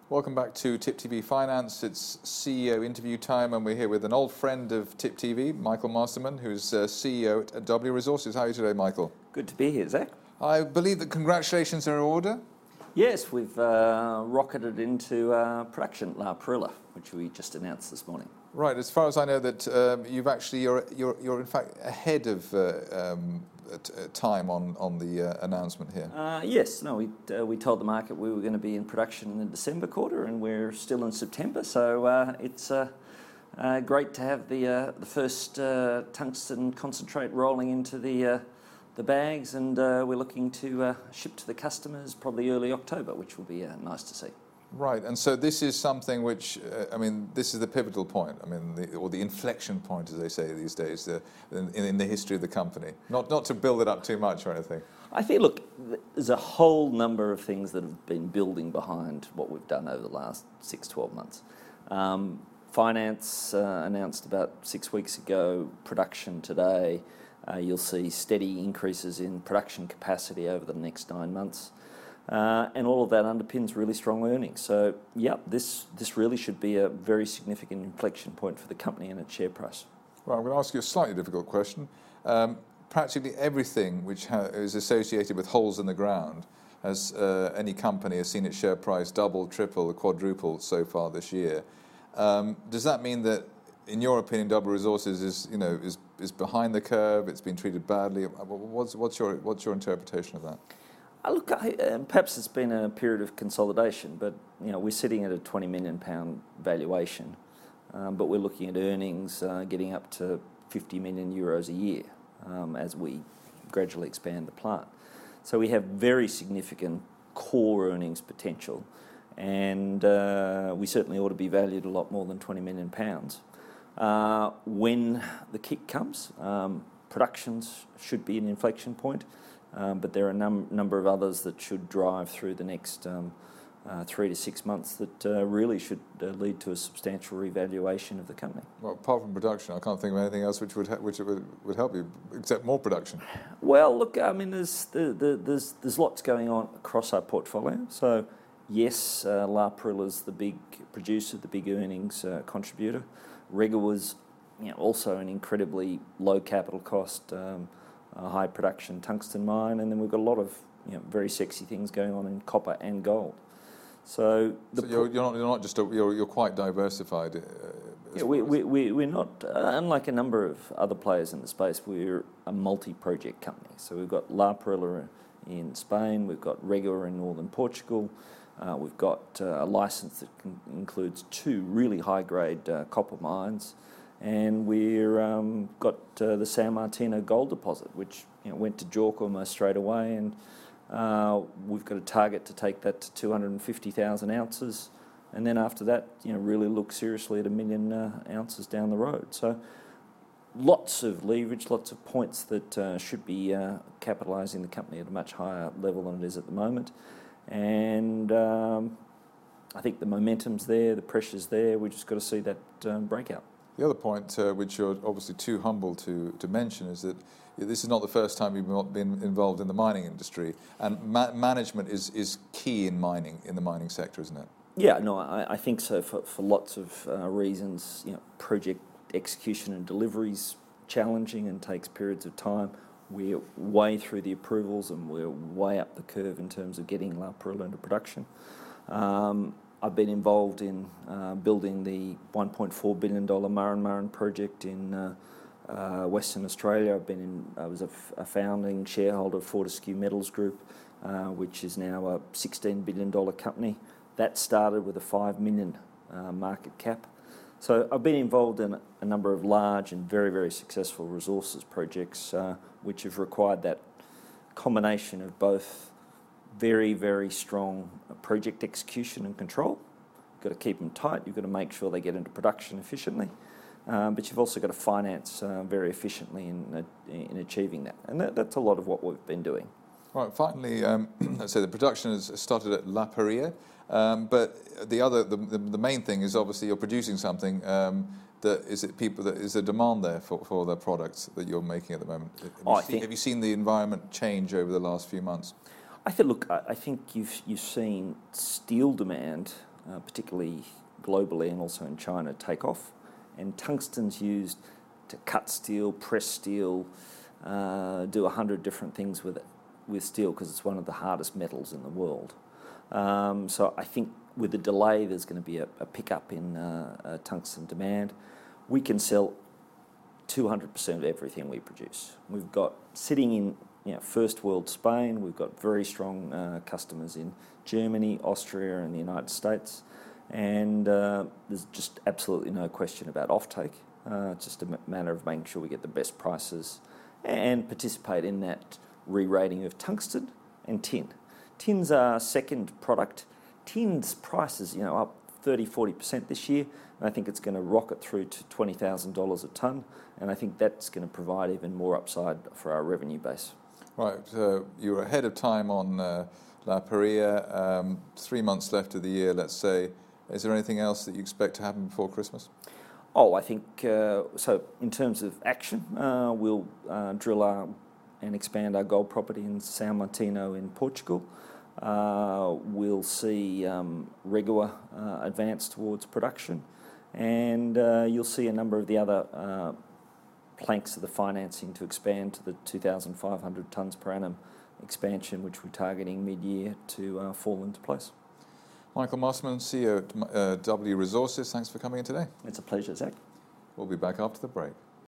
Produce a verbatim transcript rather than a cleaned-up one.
Welcome back to Tip T V Finance. It's C E O interview time, and we're here with an old friend of Tip T V, Michael Masterman, who's uh, C E O at W Resources. How are you today, Michael? Good to be here, Zach. I believe that congratulations are in order. Yes, we've uh, rocketed into uh, production La Perla, which we just announced this morning. Right. As far as I know, that um, you've actually you're you're you're in fact ahead of uh, um, t- time on on the uh, announcement here. Uh, yes. No. We uh, we told the market we were going to be in production in the December quarter, and we're still in September. So uh, it's uh, uh, great to have the uh, the first uh, tungsten concentrate rolling into the uh, the bags, and uh, we're looking to uh, ship to the customers probably early October, which will be uh, nice to see. Right, and so this is something which, uh, I mean, this is the pivotal point, I mean, the, or the inflection point, as they say these days, the, in, in the history of the company. Not not to build it up too much or anything. I think, look, there's a whole number of things that have been building behind what we've done over the last six, twelve months. Um, finance uh, announced about six weeks ago, production today. Uh, you'll see steady increases in production capacity over the next nine months. Uh, and all of that underpins really strong earnings. So, yeah, this this really should be a very significant inflection point for the company and its share price. Well, I'm going to ask you a slightly difficult question. Um, practically everything which ha- is associated with holes in the ground, has uh, any company has seen its share price double, triple, quadruple so far this year. Um, does that mean that, in your opinion, W Resources is you know is is behind the curve? It's been treated badly. What's what's your what's your interpretation of that? Uh, look, I, uh, perhaps it's been a period of consolidation, but you know we're sitting at a twenty million pound valuation, um, but we're looking at earnings uh, getting up to fifty million euros a year um, as we gradually expand the plant. So we have very significant core earnings potential, and uh, we certainly ought to be valued a lot more than twenty million pounds. Uh, when the kick comes, um, productions should be an inflection point. Um, but there are a num- number of others that should drive through the next um, uh, three to six months that uh, really should uh, lead to a substantial revaluation of the company. Well, apart from production, I can't think of anything else which would ha- which would, would help you, except more production. Well, look, I mean, there's the, the, there's there's lots going on across our portfolio. So, yes, uh, La Perla is the big producer, the big earnings uh, contributor. Rega was, you know, also an incredibly low capital cost. Um, A high production tungsten mine, and then we've got a lot of you know, very sexy things going on in copper and gold. So, the so you're, you're not you're not just a, you're you're quite diversified. Uh, yeah, we we we we're not uh, unlike a number of other players in the space. We're a multi-project company. So we've got La Perla in Spain, we've got Rega in northern Portugal, uh, we've got uh, a license that can, includes two really high-grade uh, copper mines. And we've um, got uh, the San Martino gold deposit, which you know, went to JORC almost straight away, and uh, we've got a target to take that to two hundred fifty thousand ounces, and then after that, you know, really look seriously at a million uh, ounces down the road. So, lots of leverage, lots of points that uh, should be uh, capitalising the company at a much higher level than it is at the moment, and um, I think the momentum's there, the pressure's there. We just got to see that um, breakout. The other point, uh, which you're obviously too humble to, to mention, is that this is not the first time you've been involved in the mining industry, and ma- management is, is key in mining, in the mining sector, isn't it? Yeah, no, I, I think so for, for lots of uh, reasons. You know, project execution and delivery's challenging and takes periods of time. We're way through the approvals and we're way up the curve in terms of getting La Perla into production. Um, I've been involved in uh, building the one point four billion dollars Murrin Murrin project in uh, uh, Western Australia. I've been in, I was a, f- a founding shareholder of Fortescue Metals Group, uh, which is now a sixteen billion dollars company. That started with a five million dollars uh, market cap. So I've been involved in a number of large and very, very successful resources projects, uh, which have required that combination of both very, very strong project execution and control. You've got to keep them tight. You've got to make sure they get into production efficiently. Um, but you've also got to finance uh, very efficiently in, uh, in achieving that. And that, that's a lot of what we've been doing. Right, finally, um, let's say the production has started at La Perla, um, but the other, the, the, the main thing is obviously you're producing something um, that is it people that is a demand there for, for the products that you're making at the moment. Have, Oh, you, I seen, think- have you seen the environment change over the last few months? I think, look, I I think you've you've seen steel demand uh, particularly globally and also in China, take off. And tungsten's used to cut steel, press steel, uh, do a hundred different things with it, with steel, because it's one of the hardest metals in the world. Um, so I think with the delay, there's going to be a, a pickup in uh, uh, tungsten demand. We can sell two hundred percent of everything we produce. We've got, sitting in you know, first world Spain, we've got very strong uh, customers in Germany, Austria and the United States, and uh, there's just absolutely no question about offtake. Uh, it's just a matter of making sure we get the best prices and participate in that re-rating of tungsten and tin. Tin's our second product. Tin's prices, you know, up thirty, forty percent this year, and I think it's going to rocket through to twenty thousand dollars a tonne, and I think that's going to provide even more upside for our revenue base. Right, uh, you're ahead of time on uh, La Parrilla, um, three months left of the year, let's say. Is there anything else that you expect to happen before Christmas? Oh, I think, uh, so in terms of action, uh, we'll uh, drill our and expand our gold property in São Martinho in Portugal. Uh, we'll see um, Regua uh, advance towards production, and uh, you'll see a number of the other uh, planks of the financing to expand to the two thousand five hundred tonnes per annum expansion, which we're targeting mid-year to uh, fall into place. Michael Mosman, C E O at uh, W Resources, thanks for coming in today. It's a pleasure, Zach. We'll be back after the break.